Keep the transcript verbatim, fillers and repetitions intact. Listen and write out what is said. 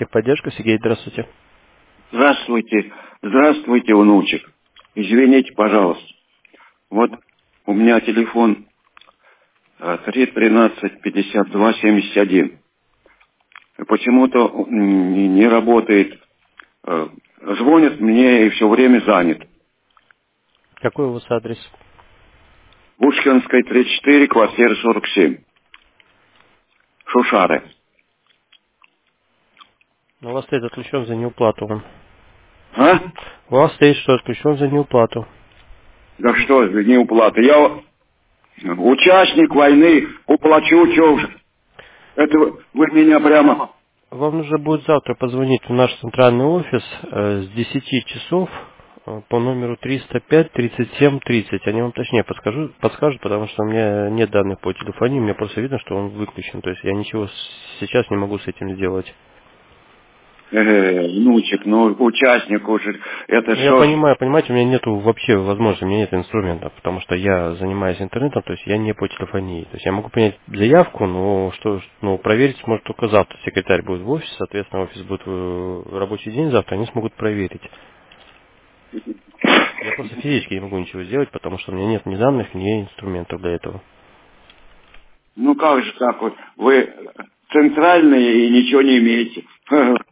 Техподдержка, Сергей, здравствуйте. Здравствуйте, здравствуйте, внучек. Извините, пожалуйста. Вот у меня телефон три тринадцать пятьдесят два семьдесят один. Почему-то не не работает. Звонит мне и все время занят. Какой у вас адрес? Пушкинская, тридцать четыре, квартира сорок семь. Шушары. У вас стоит отключен за неуплату. Он. А? У вас стоит, что отключен за неуплату. Да что за неуплата? Я участник войны, уплачу, что уже. Это вы вы меня прямо... Вам нужно будет завтра позвонить в наш центральный офис э, с десяти часов э, по номеру триста пять тридцать семь тридцать. Они вам точнее подскажут, подскажут, потому что у меня нет данных по телефону, мне просто видно, что он выключен. То есть я ничего с- сейчас не могу с этим сделать. Э, внучек, ну, участник уже, это Ну, я что ж... понимаю, понимаете, у меня нету вообще возможности, у меня нет инструментов, потому что я занимаюсь интернетом, то есть я не по телефонии. То есть я могу принять заявку, но что, ну, проверить сможет только завтра. Секретарь будет в офисе, соответственно, офис будет в рабочий день завтра, они смогут проверить. Я просто физически не могу ничего сделать, потому что у меня нет ни данных, ни инструментов для этого. Ну как же так вот, вы центральные и ничего не имеете.